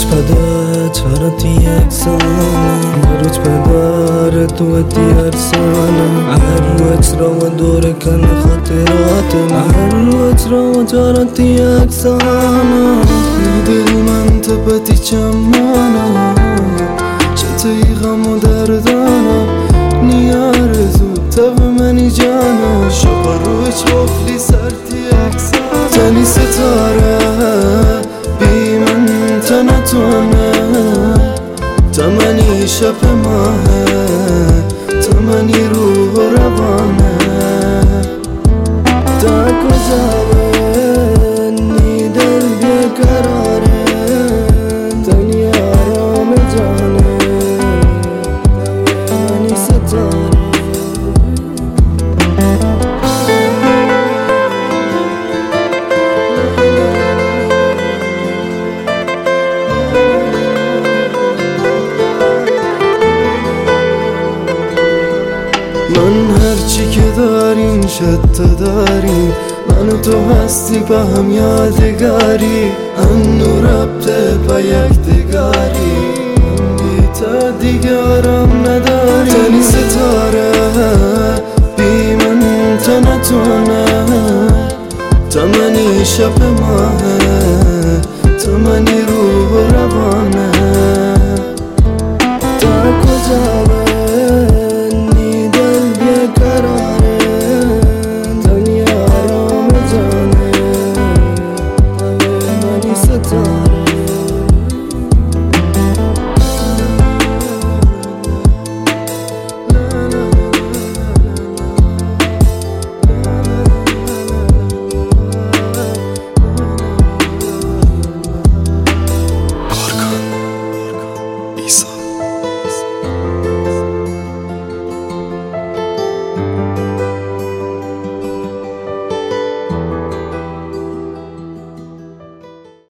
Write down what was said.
پده چرا یکسانم روز پدر تو ارسانم هر روز را دور کن خاطرات هر روز را چرا یکسانم دل من تپتی چمانم چطوری غم و دردانم نیار زود تب منی جانم شبا روی چوفلی سردی اکسانم تنی ستاره بی من تنتونه تمنی شب ماهه تمنی روح و روانه تا کجا بینی دل بیقراره تنی آرام جانه تمنی ستاره من هرچی که داریم شتا داریم من و تو هستی با هم یادگاری انو ربطه با یک دگاری بی تا دیگه آرام نداری تنی ستاره بی من تا نتونه تمنی شب